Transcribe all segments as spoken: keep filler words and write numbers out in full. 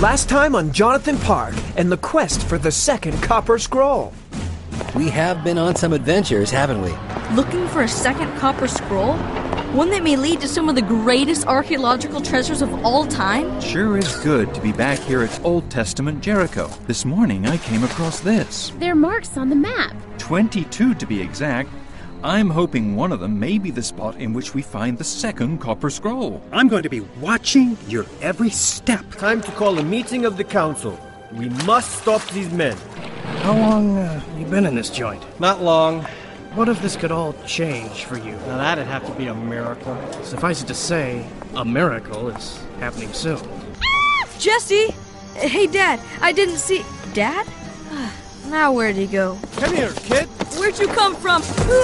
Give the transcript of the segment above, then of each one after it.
Last time on Jonathan Park and the quest for the second Copper Scroll. We have been on some adventures, haven't we? Looking for a second Copper Scroll? One that may lead to some of the greatest archaeological treasures of all time? Sure is good to be back here at Old Testament Jericho. This morning I came across this. There are marks on the map. twenty-two to be exact. I'm hoping one of them may be the spot in which we find the second Copper Scroll. I'm going to be watching your every step. Time to call a meeting of the council. We must stop these men. How long uh, have you been in this joint? Not long. What if this could all change for you? Now that'd have to be a miracle. Suffice it to say, a miracle is happening soon. Jesse! Hey, Dad, I didn't see... Dad? Now where'd he go? Come here, kid. Where'd you come from?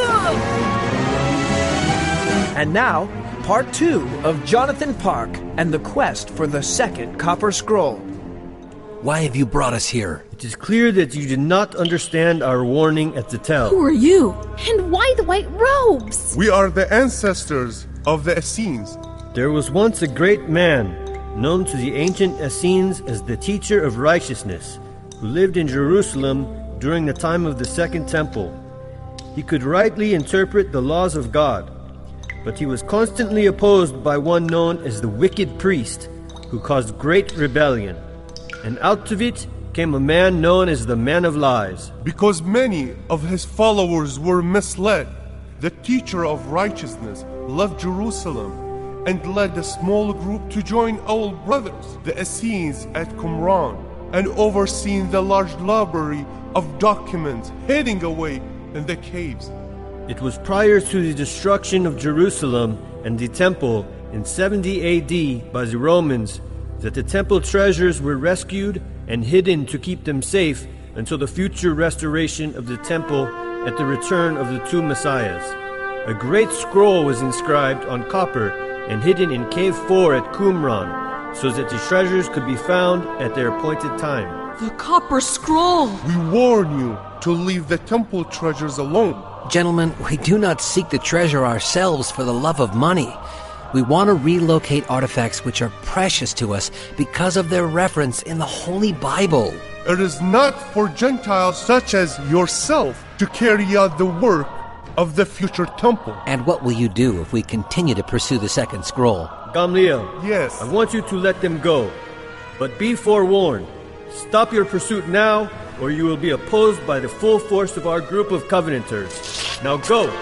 And now, part two of Jonathan Park and the quest for the second Copper Scroll. Why have you brought us here? It is clear that you did not understand our warning at the tell. Who are you? And why the white robes? We are the ancestors of the Essenes. There was once a great man, known to the ancient Essenes as the teacher of righteousness, who lived in Jerusalem during the time of the Second Temple. He could rightly interpret the laws of God, but he was constantly opposed by one known as the wicked priest, who caused great rebellion. And out of it came a man known as the Man of Lies. Because many of his followers were misled, the teacher of righteousness left Jerusalem and led a small group to join old brothers, the Essenes, at Qumran, and overseen the large library of documents hidden away in the caves. It was prior to the destruction of Jerusalem and the temple in seventy A D by the Romans that the temple treasures were rescued and hidden to keep them safe until the future restoration of the temple at the return of the two messiahs. A great scroll was inscribed on copper and hidden in Cave four at Qumran, so that the treasures could be found at their appointed time. The Copper Scroll! We warn you to leave the temple treasures alone. Gentlemen, we do not seek the treasure ourselves for the love of money. We want to relocate artifacts which are precious to us because of their reference in the Holy Bible. It is not for Gentiles such as yourself to carry out the work of the future temple. And what will you do if we continue to pursue the second scroll? Gamliel, yes, I want you to let them go. But be forewarned. Stop your pursuit now, or you will be opposed by the full force of our group of Covenanters. Now go!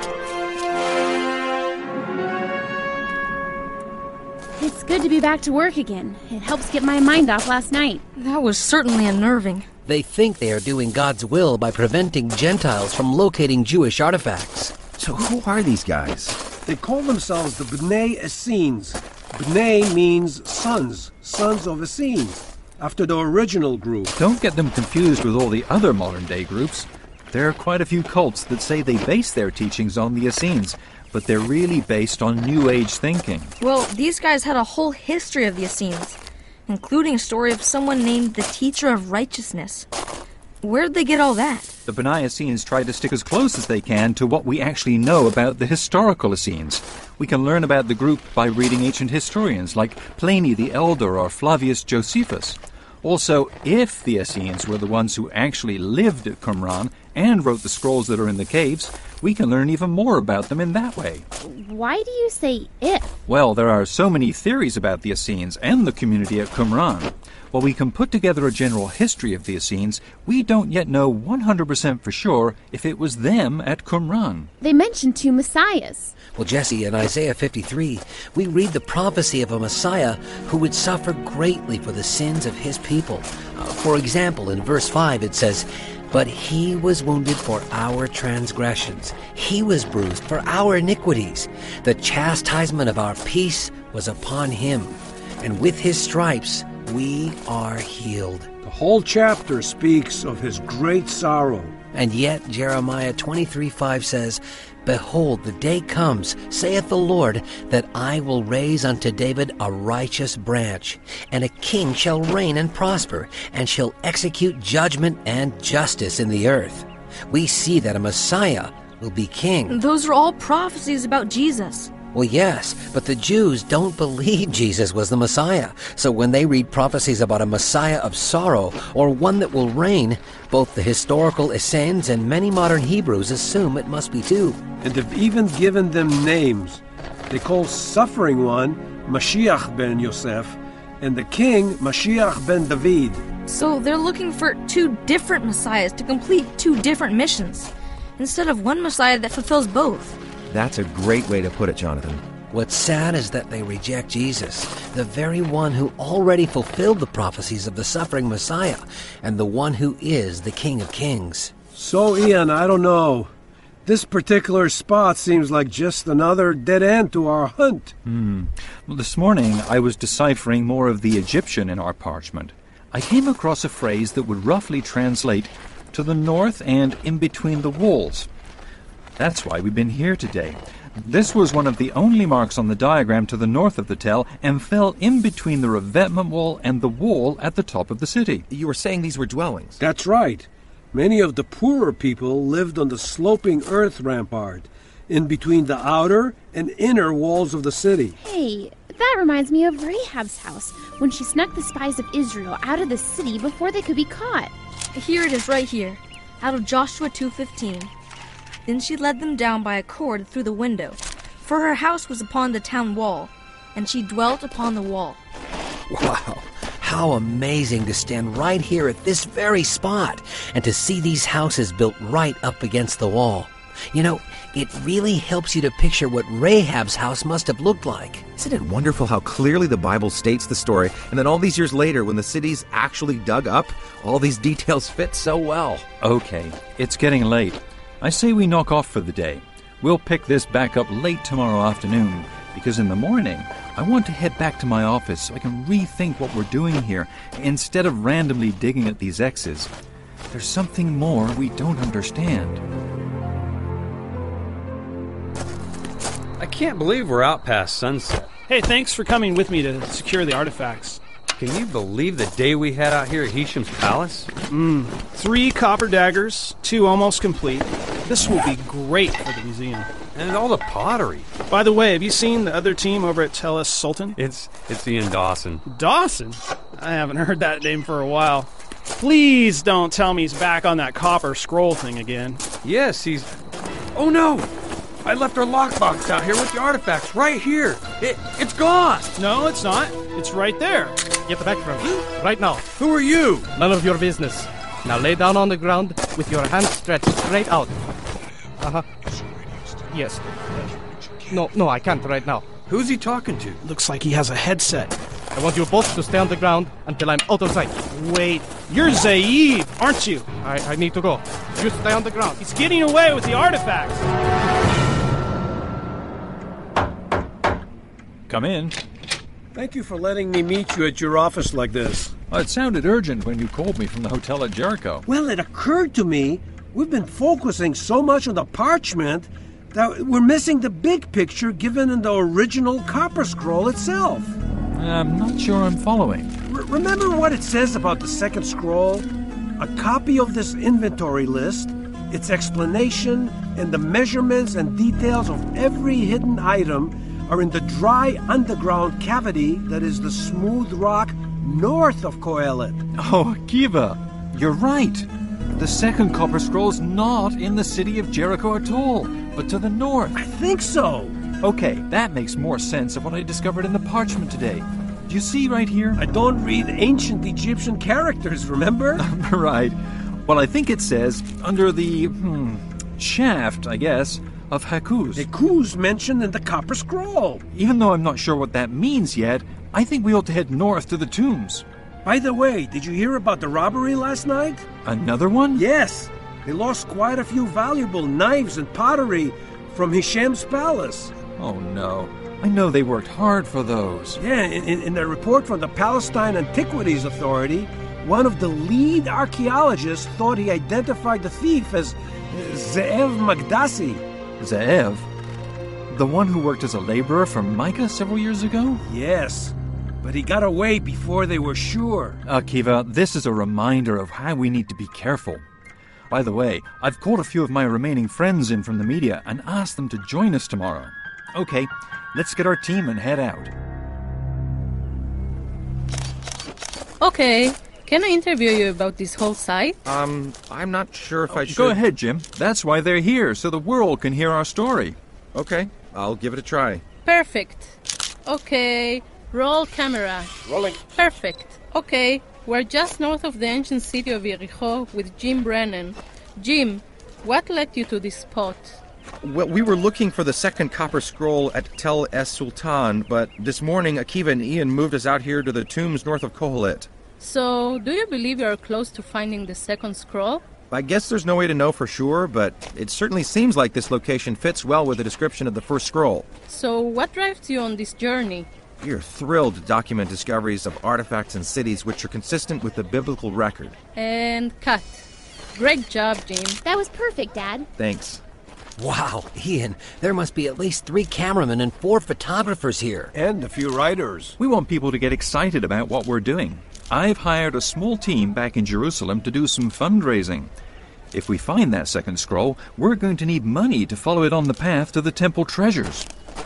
It's good to be back to work again. It helps get my mind off last night. That was certainly unnerving. They think they are doing God's will by preventing Gentiles from locating Jewish artifacts. So who are these guys? They call themselves the B'nai Essenes. B'nai means sons, sons of Essenes, after the original group. Don't get them confused with all the other modern-day groups. There are quite a few cults that say they base their teachings on the Essenes, but they're really based on New Age thinking. Well, these guys had a whole history of the Essenes, including a story of someone named the Teacher of Righteousness. Where'd they get all that? The B'nai Essenes try to stick as close as they can to what we actually know about the historical Essenes. We can learn about the group by reading ancient historians like Pliny the Elder or Flavius Josephus. Also, if the Essenes were the ones who actually lived at Qumran and wrote the scrolls that are in the caves, we can learn even more about them in that way. Why do you say if? Well, there are so many theories about the Essenes and the community at Qumran. While we can put together a general history of the Essenes, we don't yet know one hundred percent for sure if it was them at Qumran. They mentioned two messiahs. Well, Jesse, in Isaiah fifty-three, we read the prophecy of a Messiah who would suffer greatly for the sins of his people. Uh, for example, in verse five it says, "But he was wounded for our transgressions. He was bruised for our iniquities. The chastisement of our peace was upon him. And with his stripes we are healed." The whole chapter speaks of his great sorrow. And yet Jeremiah twenty-three five says, "Behold, the day comes, saith the Lord, that I will raise unto David a righteous branch, and a king shall reign and prosper, and shall execute judgment and justice in the earth." We see that a Messiah will be king. Those are all prophecies about Jesus. Well, yes, but the Jews don't believe Jesus was the Messiah. So when they read prophecies about a Messiah of sorrow or one that will reign, both the historical Essenes and many modern Hebrews assume it must be two. And they've even given them names. They call suffering one Mashiach ben Yosef and the king Mashiach ben David. So they're looking for two different messiahs to complete two different missions, instead of one messiah that fulfills both. That's a great way to put it, Jonathan. What's sad is that they reject Jesus, the very one who already fulfilled the prophecies of the suffering Messiah, and the one who is the King of Kings. So, Ian, I don't know. This particular spot seems like just another dead end to our hunt. Hmm. Well, this morning I was deciphering more of the Egyptian in our parchment. I came across a phrase that would roughly translate to the north and in between the walls. That's why we've been here today. This was one of the only marks on the diagram to the north of the tell and fell in between the revetment wall and the wall at the top of the city. You were saying these were dwellings. That's right. Many of the poorer people lived on the sloping earth rampart, in between the outer and inner walls of the city. Hey, that reminds me of Rahab's house, when she snuck the spies of Israel out of the city before they could be caught. Here it is right here, out of Joshua two fifteen. Then she led them down by a cord through the window, for her house was upon the town wall, and she dwelt upon the wall. Wow, how amazing to stand right here at this very spot and to see these houses built right up against the wall. You know, it really helps you to picture what Rahab's house must have looked like. Isn't it wonderful how clearly the Bible states the story, and then all these years later, when the city's actually dug up, all these details fit so well? Okay, it's getting late. I say we knock off for the day. We'll pick this back up late tomorrow afternoon, because in the morning, I want to head back to my office so I can rethink what we're doing here, instead of randomly digging at these X's. There's something more we don't understand. I can't believe we're out past sunset. Hey, thanks for coming with me to secure the artifacts. Can you believe the day we had out here at Hisham's palace? Mm, three copper daggers, two almost complete. This will be great for the museum. And all the pottery. By the way, have you seen the other team over at Tell Us Sultan? It's it's Ian Dawson. Dawson? I haven't heard that name for a while. Please don't tell me he's back on that copper scroll thing again. Yes, he's... Oh no! I left our lockbox out here with the artifacts right here. It, it's gone. No, it's not. It's right there. Get back from me. Right now. Who are you? None of your business. Now lay down on the ground with your hands stretched straight out. Uh-huh. Yes. No, no, I can't right now. Who's he talking to? Looks like he has a headset. I want you both to stay on the ground until I'm out of sight. Wait, you're Zaev, aren't you? I, I need to go. You stay on the ground. He's getting away with the artifacts. Come in. Thank you for letting me meet you at your office like this. Well, it sounded urgent when you called me from the hotel at Jericho. Well, it occurred to me we've been focusing so much on the parchment that we're missing the big picture given in the original copper scroll itself. I'm not sure I'm following. R- remember what it says about the second scroll? A copy of this inventory list, its explanation, and the measurements and details of every hidden item are in the dry underground cavity that is the smooth rock north of Kohelet. Oh, Akiva, you're right. The second copper scroll's not in the city of Jericho at all, but to the north. I think so. Okay, that makes more sense of what I discovered in the parchment today. Do you see right here? I don't read ancient Egyptian characters, remember? Right. Well, I think it says, under the, hmm, shaft, I guess, of Hakuz. Hakuz mentioned in the copper scroll. Even though I'm not sure what that means yet, I think we ought to head north to the tombs. By the way, did you hear about the robbery last night? Another one? Yes. They lost quite a few valuable knives and pottery from Hishem's palace. Oh, no. I know they worked hard for those. Yeah, in, in, in a report from the Palestine Antiquities Authority, one of the lead archaeologists thought he identified the thief as Ze'ev Magdassi. Ze'ev? The one who worked as a laborer for Micah several years ago? Yes, but he got away before they were sure. Akiva, this is a reminder of how we need to be careful. By the way, I've called a few of my remaining friends in from the media and asked them to join us tomorrow. Okay, let's get our team and head out. Okay, can I interview you about this whole site? Um, I'm not sure if I should... Go ahead, Jim. That's why they're here, so the world can hear our story. Okay, I'll give it a try. Perfect. Okay, roll camera. Rolling. Perfect. Okay, we're just north of the ancient city of Jericho with Jim Brennan. Jim, what led you to this spot? Well, we were looking for the second copper scroll at Tel Es Sultan, but this morning Akiva and Ian moved us out here to the tombs north of Kohelet. So, do you believe you're close to finding the second scroll? I guess there's no way to know for sure, but it certainly seems like this location fits well with the description of the first scroll. So, what drives you on this journey? We are thrilled to document discoveries of artifacts and cities which are consistent with the biblical record. And cut. Great job, Jim. That was perfect, Dad. Thanks. Wow, Ian, there must be at least three cameramen and four photographers here. And a few writers. We want people to get excited about what we're doing. I've hired a small team back in Jerusalem to do some fundraising. If we find that second scroll, we're going to need money to follow it on the path to the temple treasures.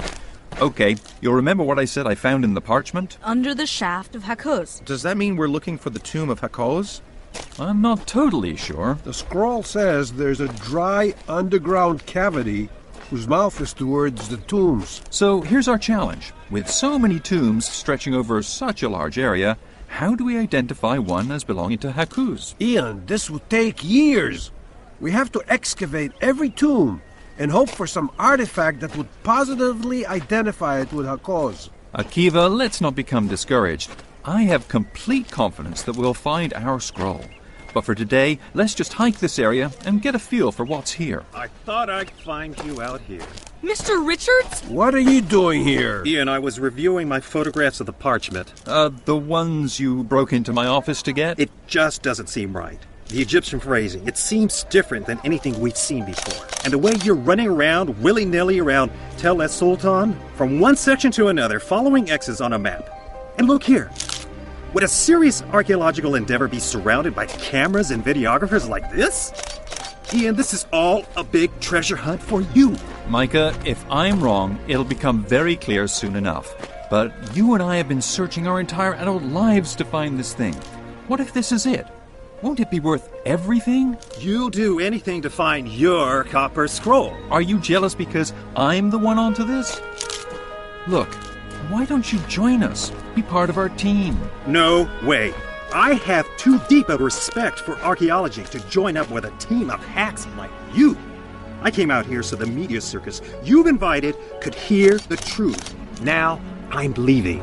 Okay, you'll remember what I said I found in the parchment? Under the shaft of Hakoz. Does that mean we're looking for the tomb of Hakoz? I'm not totally sure. The scroll says there's a dry underground cavity whose mouth is towards the tombs. So here's our challenge. With so many tombs stretching over such a large area, how do we identify one as belonging to Hakoz? Ian, this will take years. We have to excavate every tomb and hope for some artifact that would positively identify it with Hakoz. Akiva, let's not become discouraged. I have complete confidence that we'll find our scroll. But for today, let's just hike this area and get a feel for what's here. I thought I'd find you out here. Mister Richards? What are you doing here? Ian, I was reviewing my photographs of the parchment. Uh, the ones you broke into my office to get? It just doesn't seem right. The Egyptian phrasing, it seems different than anything we've seen before. And the way you're running around, willy-nilly around Tel Es Sultan, from one section to another, following X's on a map. And look here. Would a serious archaeological endeavor be surrounded by cameras and videographers like this? Ian, this is all a big treasure hunt for you. Micah, if I'm wrong, it'll become very clear soon enough. But you and I have been searching our entire adult lives to find this thing. What if this is it? Won't it be worth everything? You'll do anything to find your copper scroll. Are you jealous because I'm the one onto this? Look, why don't you join us? Be part of our team. No way. I have too deep a respect for archaeology to join up with a team of hacks like you. I came out here so the media circus you've invited could hear the truth. Now, I'm leaving.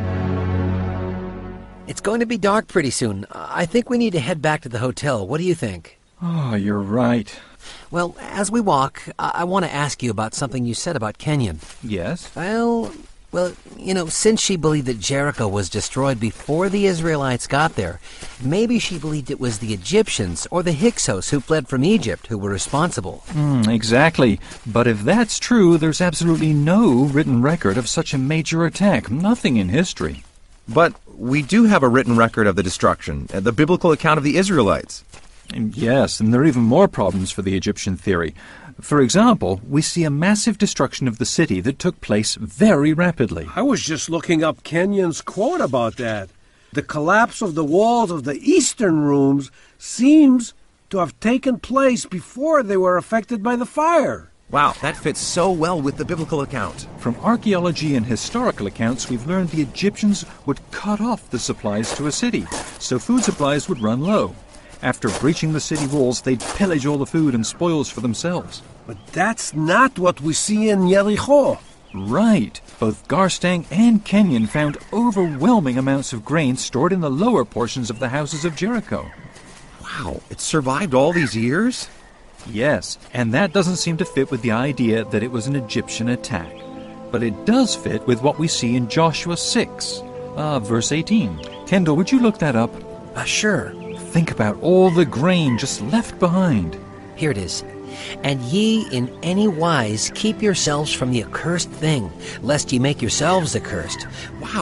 It's going to be dark pretty soon. I think we need to head back to the hotel. What do you think? Oh, you're right. Well, as we walk, I, I want to ask you about something you said about Kenyon. Yes? Well, well, you know, since she believed that Jericho was destroyed before the Israelites got there, maybe she believed it was the Egyptians or the Hyksos who fled from Egypt who were responsible. Mm, exactly. But if that's true, there's absolutely no written record of such a major attack. Nothing in history. But we do have a written record of the destruction, the biblical account of the Israelites. Yes, and there are even more problems for the Egyptian theory. For example, we see a massive destruction of the city that took place very rapidly. I was just looking up Kenyon's quote about that. The collapse of the walls of the eastern rooms seems to have taken place before they were affected by the fire. Wow, that fits so well with the biblical account. From archaeology and historical accounts, we've learned the Egyptians would cut off the supplies to a city, so food supplies would run low. After breaching the city walls, they'd pillage all the food and spoils for themselves. But that's not what we see in Jericho. Right. Both Garstang and Kenyon found overwhelming amounts of grain stored in the lower portions of the houses of Jericho. Wow, it survived all these years? Yes, and that doesn't seem to fit with the idea that it was an Egyptian attack. But it does fit with what we see in Joshua six, uh, verse eighteen. Kendall, would you look that up? Uh, sure. Think about all the grain just left behind. Here it is. And ye in any wise keep yourselves from the accursed thing, lest ye make yourselves accursed. Wow,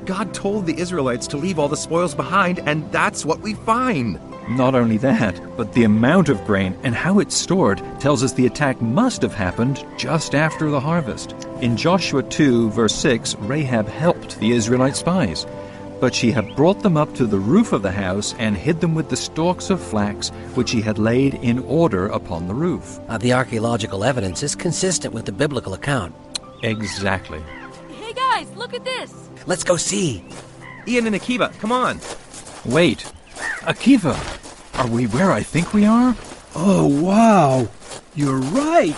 God told the Israelites to leave all the spoils behind, and that's what we find. Not only that, but the amount of grain and how it's stored tells us the attack must have happened just after the harvest. In Joshua two, verse six, Rahab helped the Israelite spies, but she had brought them up to the roof of the house and hid them with the stalks of flax which she had laid in order upon the roof. Uh, the archaeological evidence is consistent with the biblical account. Exactly. Hey guys, look at this! Let's go see. Ian and Akiva, come on. Wait. Akiva, are we where I think we are? Oh, wow. You're right.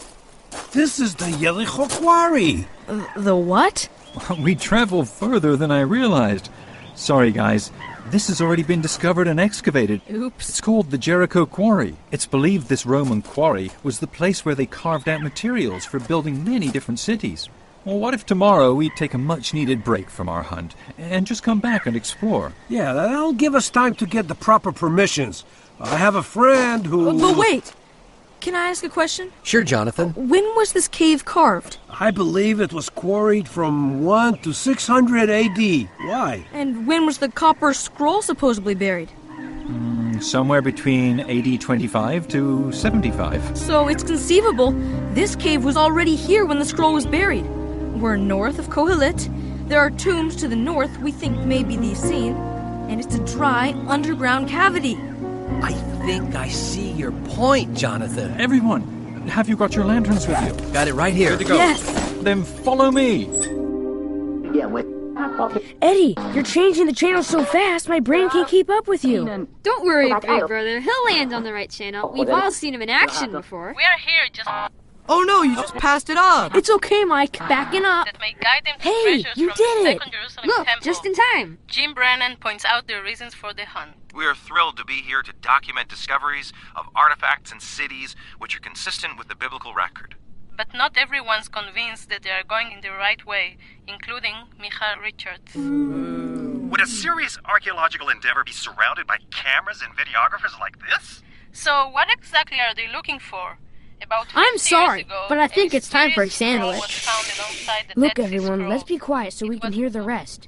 This is the Jericho Quarry. Uh, the what? We traveled further than I realized. Sorry, guys. This has already been discovered and excavated. Oops. It's called the Jericho Quarry. It's believed this Roman quarry was the place where they carved out materials for building many different cities. Well, what if tomorrow we take a much-needed break from our hunt and just come back and explore? Yeah, that'll give us time to get the proper permissions. I have a friend who... Uh, but wait! Can I ask a question? Sure, Jonathan. When was this cave carved? I believe it was quarried from one to six hundred A D. Why? And when was the copper scroll supposedly buried? Mm, somewhere between A D twenty-five to seventy-five. So it's conceivable this cave was already here when the scroll was buried. We're north of Kohelet. There are tombs to the north we think may be the Essene, and it's a dry underground cavity. I think I see your point, Jonathan. Everyone, have you got your lanterns with you? Got it right here. Good to go. Yes. Then follow me. Yeah, wait. Eddie, you're changing the channel so fast, my brain can't keep up with you. Don't worry, big brother. He'll land on the right channel. We've all seen him in action before. We're here just... Oh no, you just passed it up. It's okay, Mike. Backing up. that may guide them to Hey, treasures you from did the it. Second Jerusalem Look, Temple. just in time. Jim Brennan points out the reasons for the hunt. We are thrilled to be here to document discoveries of artifacts and cities which are consistent with the biblical record. But not everyone's convinced that they are going in the right way, including Micha Richards. Would a serious archaeological endeavor be surrounded by cameras and videographers like this? So what exactly are they looking for? About I'm fifty sorry, years ago, but I think a it's time for a mysterious scroll was sandwich. found alongside the Look, Dead Sea everyone, Scroll. let's be quiet so we can hear the rest.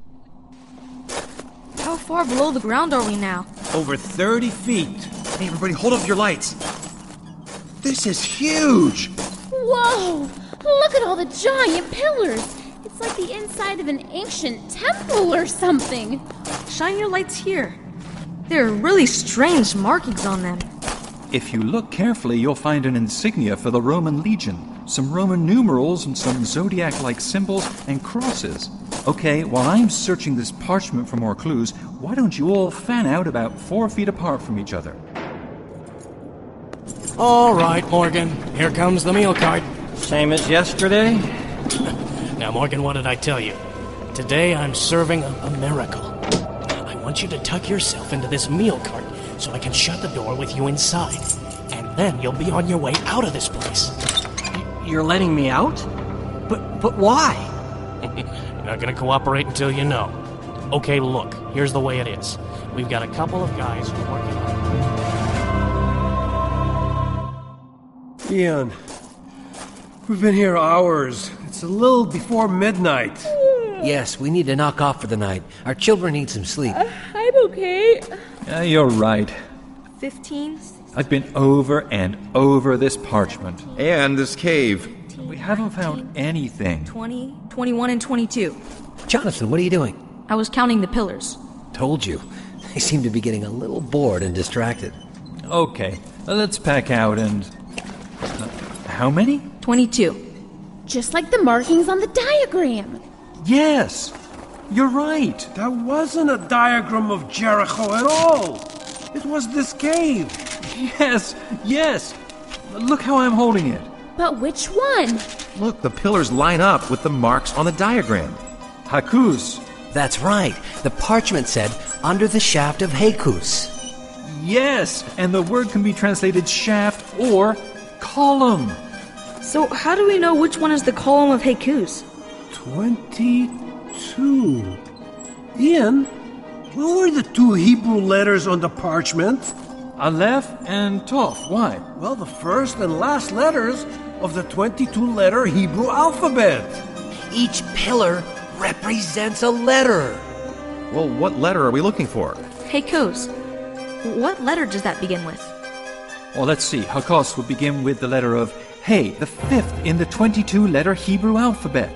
How far below the ground are we now? Over thirty feet. Hey, everybody, hold up your lights. This is huge. Whoa! Look at all the giant pillars! It's like the inside of an ancient temple or something. Shine your lights here. There are really strange markings on them. If you look carefully, you'll find an insignia for the Roman legion, some Roman numerals and some zodiac-like symbols and crosses. Okay, while I'm searching this parchment for more clues, why don't you all fan out about four feet apart from each other? All right, Morgan. Here comes the meal cart. Same as yesterday? Now, Morgan, what did I tell you? Today I'm serving a, a miracle. I want you to tuck yourself into this meal cart so I can shut the door with you inside. And then you'll be on your way out of this place. You're letting me out? But but why? You're not gonna cooperate until you know. Okay, look, here's the way it is. We've got a couple of guys working on... Ian, we've been here hours. It's a little before midnight. Yes, we need to knock off for the night. Our children need some sleep. Uh, I'm okay. Yeah, you're right. Fifteen? I've been over and over this parchment. And this cave. We haven't found anything. Twenty, twenty-one, and twenty-two. Jonathan, what are you doing? I was counting the pillars. Told you. They seem to be getting a little bored and distracted. Okay, let's pack out and... Uh, how many? Twenty-two. Just like the markings on the diagram. Yes! You're right! That wasn't a diagram of Jericho at all! It was this cave! Yes! Yes! Look how I'm holding it. But which one? Look, the pillars line up with the marks on the diagram. Hakus. That's right. The parchment said, under the shaft of Hakus. Yes! And the word can be translated shaft or column. So how do we know which one is the column of Hakus? Twenty-two. Ian, what were the two Hebrew letters on the parchment? Aleph and Toph. Why? Well, the first and last letters of the twenty-two letter Hebrew alphabet. Each pillar represents a letter. Well, what letter are we looking for? Hey, Coos, what letter does that begin with? Well, let's see. Hakos would begin with the letter of Hey, the fifth in the twenty-two letter Hebrew alphabet.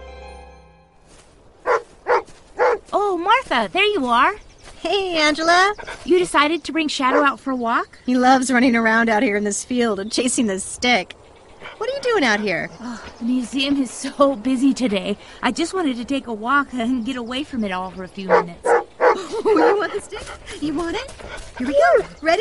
Oh, Martha, there you are. Hey, Angela. You decided to bring Shadow out for a walk? He loves running around out here in this field and chasing the stick. What are you doing out here? Oh, the museum is so busy today. I just wanted to take a walk and get away from it all for a few minutes. Oh, you want the stick? You want it? Here we go. Ready?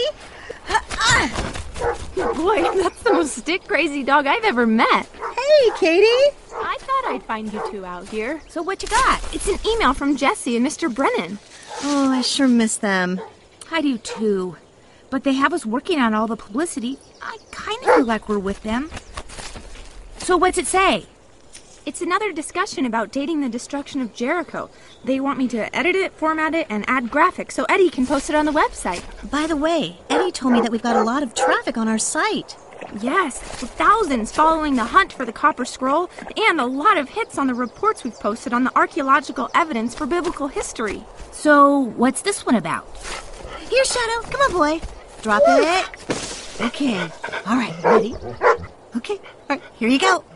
Boy, that's the most stick-crazy dog I've ever met. Hey, Katie. I thought I'd find you two out here. So what you got? It's an email from Jesse and Mister Brennan. Oh, I sure miss them. I do too. But they have us working on all the publicity. I kind of feel like we're with them. So what's it say? It's another discussion about dating the destruction of Jericho. They want me to edit it, format it, and add graphics so Eddie can post it on the website. By the way, Eddie told me that we've got a lot of traffic on our site. Yes, with thousands following the hunt for the Copper Scroll, and a lot of hits on the reports we've posted on the archaeological evidence for biblical history. So, what's this one about? Here, Shadow. Come on, boy. Drop Woo. it. Okay. All right, ready? Okay. All right, here you go.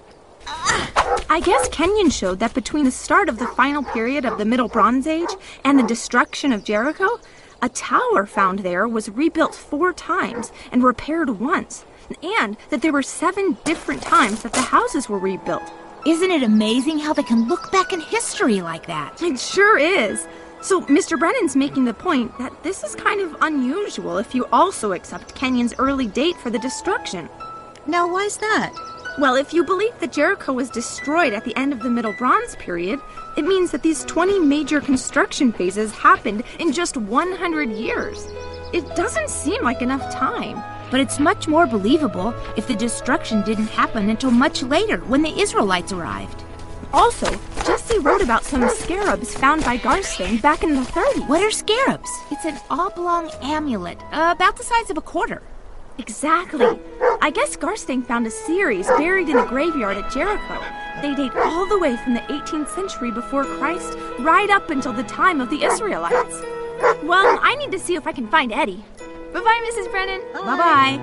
I guess Kenyon showed that between the start of the final period of the Middle Bronze Age and the destruction of Jericho, a tower found there was rebuilt four times and repaired once, and that there were seven different times that the houses were rebuilt. Isn't it amazing how they can look back in history like that? It sure is. So Mister Brennan's making the point that this is kind of unusual if you also accept Kenyon's early date for the destruction. Now, why's that? Well, if you believe that Jericho was destroyed at the end of the Middle Bronze period, it means that these twenty major construction phases happened in just one hundred years. It doesn't seem like enough time. But it's much more believable if the destruction didn't happen until much later, when the Israelites arrived. Also, Jesse wrote about some scarabs found by Garstang back in the thirties. What are scarabs? It's an oblong amulet, uh, about the size of a quarter. Exactly. I guess Garstang found a series buried in a graveyard at Jericho. They date all the way from the eighteenth century before Christ, right up until the time of the Israelites. Well, I need to see if I can find Eddie. Bye-bye, Missus Brennan. Bye-bye.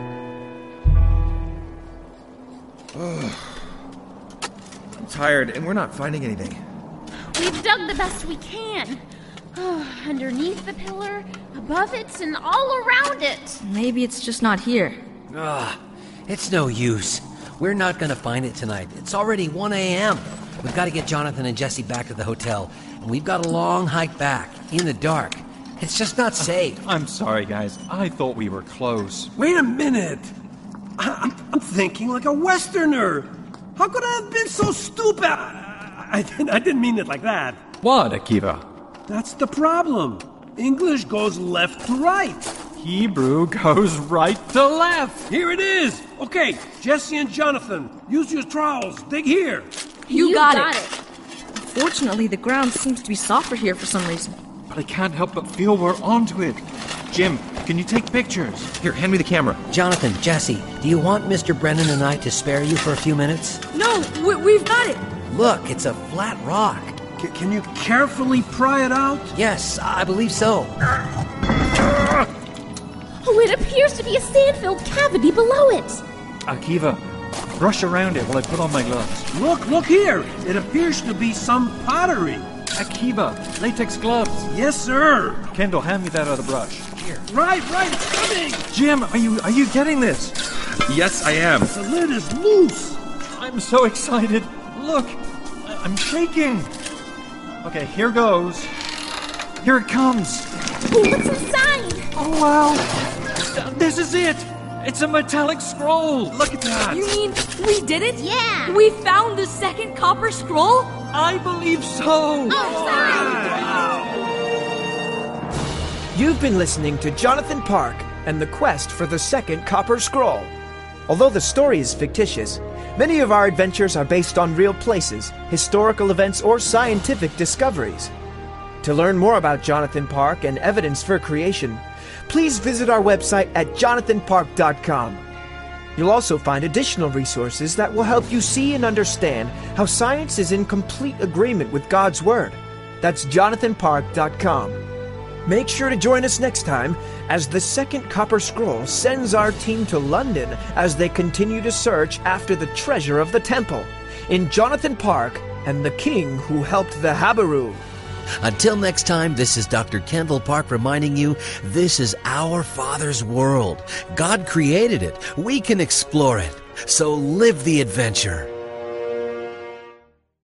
I'm tired, and we're not finding anything. We've dug the best we can. Oh, underneath the pillar, above it, and all around it. Maybe it's just not here. Ah, it's no use. We're not going to find it tonight. It's already one a.m. We've got to get Jonathan and Jesse back to the hotel, and we've got a long hike back, in the dark. It's just not safe. Uh, I'm sorry, guys. I thought we were close. Wait a minute. I, I'm, I'm thinking like a Westerner. How could I have been so stupid? I, I, didn't, I didn't mean it like that. What, Akiva? That's the problem. English goes left to right. Hebrew goes right to left. Here it is. Okay, Jesse and Jonathan, use your trowels. Dig here. You, you got, got it. it. Unfortunately, the ground seems to be softer here for some reason. But I can't help but feel we're onto it. Jim, can you take pictures? Here, hand me the camera. Jonathan, Jesse, do you want Mister Brennan and I to spare you for a few minutes? No, we, we've got it. Look, it's a flat rock. C- can you carefully pry it out? Yes, I believe so. Oh, it appears to be a sand-filled cavity below it. Akiva, brush around it while I put on my gloves. Look, look here. It appears to be some pottery. Akiva, latex gloves. Yes, sir. Kendall, hand me that other brush. Here. Right, right, it's coming. Jim, are you are you getting this? Yes, I am. The lid is loose. I'm so excited. Look, I'm shaking. Okay, here goes. Here it comes. What's inside? Oh, wow. This is it. It's a metallic scroll. Look at that. You mean we did it? Yeah. We found the second copper scroll? I believe so. Oh, sorry. You've been listening to Jonathan Park and the quest for the second copper scroll. Although the story is fictitious, many of our adventures are based on real places, historical events, or scientific discoveries. To learn more about Jonathan Park and evidence for creation, please visit our website at jonathan park dot com. You'll also find additional resources that will help you see and understand how science is in complete agreement with God's Word. That's jonathan park dot com. Make sure to join us next time as the Second Copper Scroll sends our team to London as they continue to search after the treasure of the temple in Jonathan Park and the King Who Helped the Habaru. Until next time, this is Doctor Kendall Park reminding you this is our Father's world. God created it. We can explore it. So live the adventure.